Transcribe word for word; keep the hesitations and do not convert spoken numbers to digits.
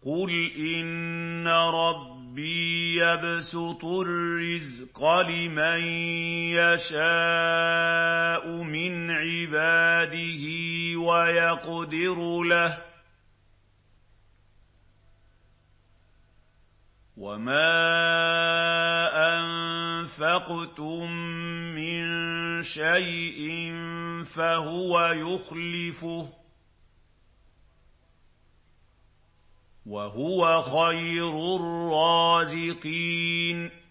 قُلْ إِنَّ رَبِّي يَبْسُطُ الرِّزْقَ لِمَن يَشَاءُ مِنْ عِبَادِهِ وَيَقْدِرُ لَهُ ۚ وَمَا أَنفَقْتُم مِّن شَيْءٍ فَهُوَ يُخْلِفُهُ ۖ وَهُوَ خَيْرُ الرَّازِقِينَ